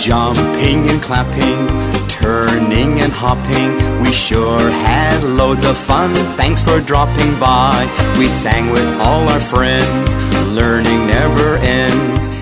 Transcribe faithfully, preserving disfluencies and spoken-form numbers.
Jumping and clapping, turning and hopping, we sure had loads of fun, thanks for dropping by. We sang with all our friends, learning never ends.